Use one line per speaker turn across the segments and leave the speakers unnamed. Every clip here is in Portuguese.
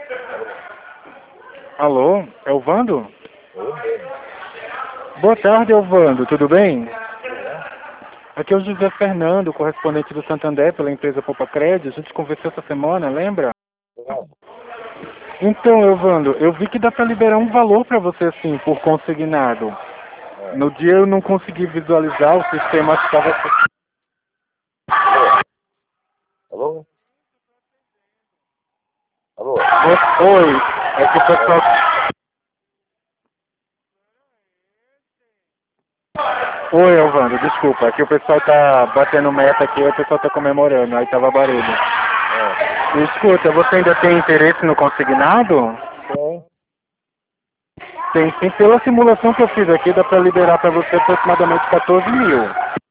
Alô, é o Vando?
Eu mesmo.
Boa tarde, Elvando, tudo bem?
Tudo bem?
Aqui é o José Fernando, correspondente do Santander pela empresa Poupa Crédito. A gente conversou essa semana, lembra?
Claro.
Então, Elvando, eu vi que dá para liberar um valor para você assim, por consignado.
É.
No dia eu não consegui visualizar, o sistema estava...
Alô? Alô? Alô?
Oi, é que o pessoal... Oi, Elvando, desculpa, é que o pessoal tá batendo meta aqui, o pessoal tá comemorando, aí tava barulho.
É.
Escuta, você ainda tem interesse no consignado?
Tem.
Tem sim, pela simulação que eu fiz aqui, dá para liberar para você aproximadamente 14 mil.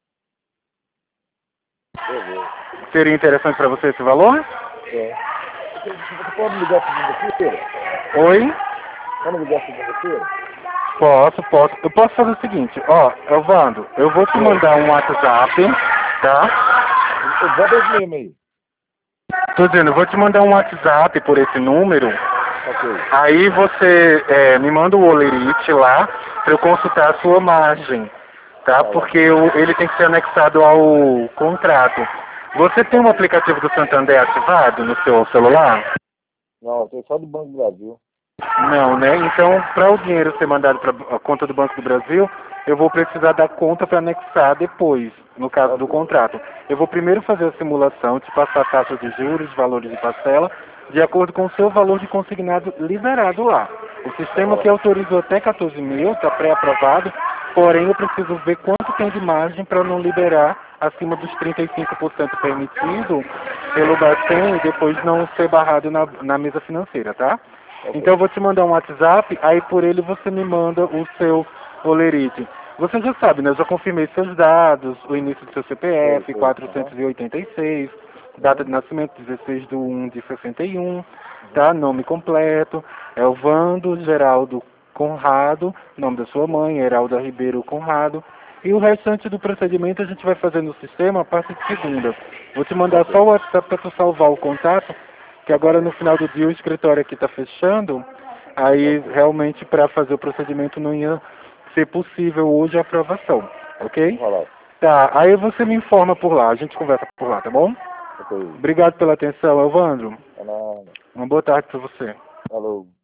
Beleza.
Seria interessante para você esse valor?
Tem. Você pode me ligar segunda-feira?
Oi?
Pode me ligar segunda-feira?
Posso. Eu posso fazer o seguinte, ó, Elvando, eu vou te
Oi.
mandar um WhatsApp, tá?
Bota esse mesmo aí.
Tô dizendo, eu vou te mandar um WhatsApp por esse número,
Ok.
aí você me manda o olerite lá para eu consultar a sua margem, tá?
Tá bom.
Porque ele tem que ser anexado ao contrato. Você tem um
Ok.
aplicativo do Santander ativado no seu celular?
Não, tem só do Banco do Brasil.
Não, né? Então, para o dinheiro ser mandado para a conta do Banco do Brasil, eu vou precisar da conta para anexar depois, no caso do
Ok.
contrato. Eu vou primeiro fazer a simulação, te passar a taxa de juros, valores de parcela, de acordo com o seu valor de consignado liberado lá. O
Tá
sistema que
bom.
autorizou até 14 mil, está pré-aprovado, porém eu preciso ver quanto tem de margem para não liberar acima dos 35% permitido pelo Bacen e depois não ser barrado na mesa financeira, tá? Então eu
Ok.
vou te mandar um WhatsApp, aí por ele você me manda o seu olerite. Você já sabe, né? Eu já confirmei seus dados, o início do seu
Sei,
CPF,
sei. Aham.
486, data de
Uhum.
nascimento 16 de 1 de 61,
Uhum.
tá? Nome completo, Elvando Geraldo Conrado, nome da sua mãe, Heralda Ribeiro Conrado. E o restante do procedimento a gente vai fazer no sistema a partir de segunda. Vou te mandar só
Ok.
o WhatsApp para tu salvar o contato, que
Tá
agora no
bom.
final do dia o escritório aqui está fechando, aí
Ok.
realmente para fazer o procedimento não ia ser possível hoje a aprovação,
Vamos
ok?
falar.
Tá, aí você me informa por lá, a gente conversa por lá, tá bom?
Ok.
Obrigado pela atenção, Evandro.
Tá nada.
Uma boa tarde para você.
Falou.